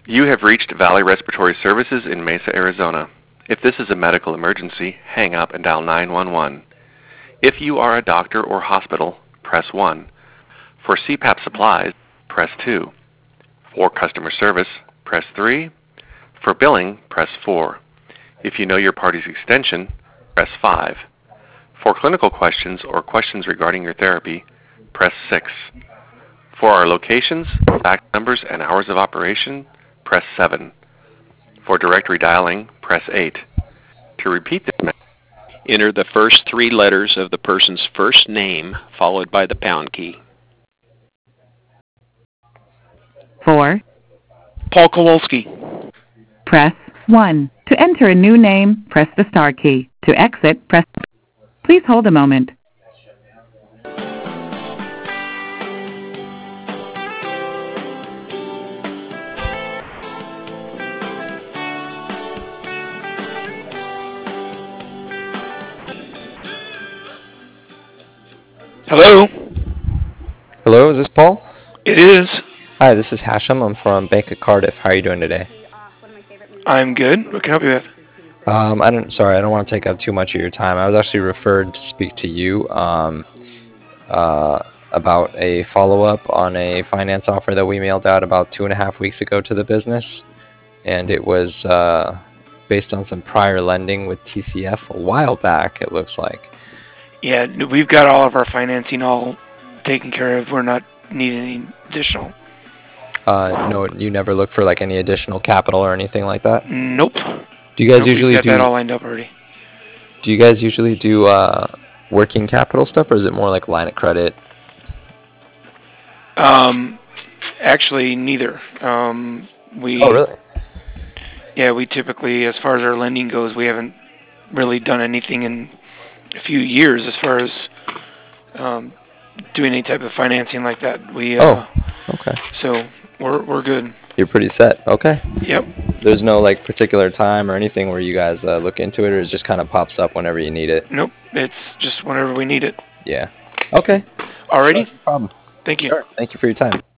You have reached Valley Respiratory Services in Mesa, Arizona. If this is a medical emergency, hang up and dial 911. If you are a doctor or hospital, press 1. For CPAP supplies, press 2. For customer service, press 3. For billing, press 4. If you know your party's extension, press 5. For clinical questions or questions regarding your therapy, press 6. For our locations, fax numbers, and hours of operation, press 7. For directory dialing, press 8. To repeat this message, enter the first 3 letters of the person's first name, followed by the pound key. 4. Paul Kowalski. Press 1. To enter a new name, press the star key. To exit, press... Please hold a moment. Hello? Hello, is this Paul? It is. Hi, this is Hashem. I'm from Bank of Cardiff. How are you doing today? I'm good. What can I help you with? I don't want to take up too much of your time. I was actually referred to speak to you about a follow-up on a finance offer that we mailed out about 2.5 weeks ago to the business, and it was based on some prior lending with TCF a while back, it looks like. Yeah, we've got all of our financing all taken care of. We're not needing any additional. No, you never look for like any additional capital or anything like that? Nope. Do you guys usually we've got that all lined up already. Do you guys usually do working capital stuff, or is it more like line of credit? Actually, neither. Oh, really? Yeah, we typically, as far as our lending goes, we haven't really done anything in a few years as far as doing any type of financing like that. Okay. So we're good. You're pretty set. Okay. Yep. There's no like particular time or anything where you guys look into it, or it just kind of pops up whenever you need it? Nope. It's just whenever we need it. Yeah. Okay. Alrighty. No problem. Thank you. Sure. Thank you for your time.